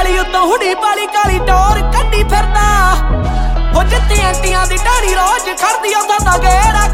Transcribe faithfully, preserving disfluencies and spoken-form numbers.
ਵਾਲੀ ਉਤੋਂ ਹੁੜੀ ਵਾਲੀ ਕਾਲੀ ਟੋਰ ਕੱਢੀ ਫਿਰਦਾ। ਉਹ ਜਿੱਤੀ ਐਂਟੀਆਂ ਦੀ ਢਾਣੀ ਰੋਜ਼ ਖੜਦੀ ਉਹਦਾ ਤਾਂ ਗੇੜਾ।